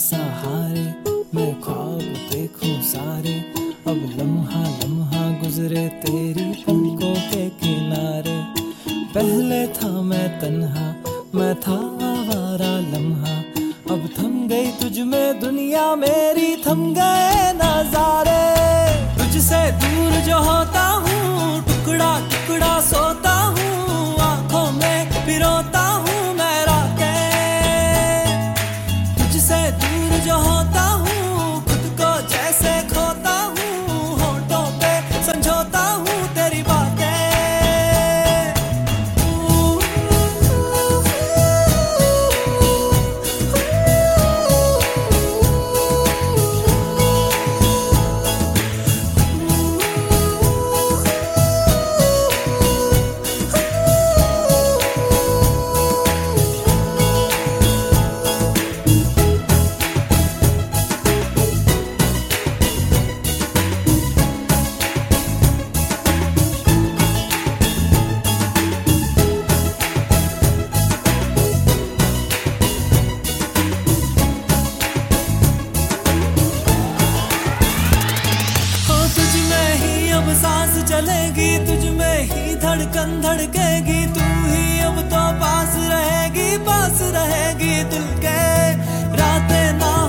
सहारे मैं ख्वाब देखूं सारे, अब लम्हा लम्हा गुजरे तेरी पलकों के किनारे। पहले था मैं तन्हा, मैं था आवारा लम्हा, अब थम गई तुझ में दुनिया मेरी, थम गए नजारे। तुझसे दूर जो होता हूँ टुकड़ा टुकड़ा सोता हूँ, आंखों में पिरोता हूँ मैं रातें। तुझसे दूर जो होता हूँ खुद को जैसे खोता हूँ, होठों पे समझौता हूँ तेरी बातें। सांस चलेगी तुझ में ही धड़कन धड़केगी, तू ही अब तो पास रहेगी दिल के। रातें ना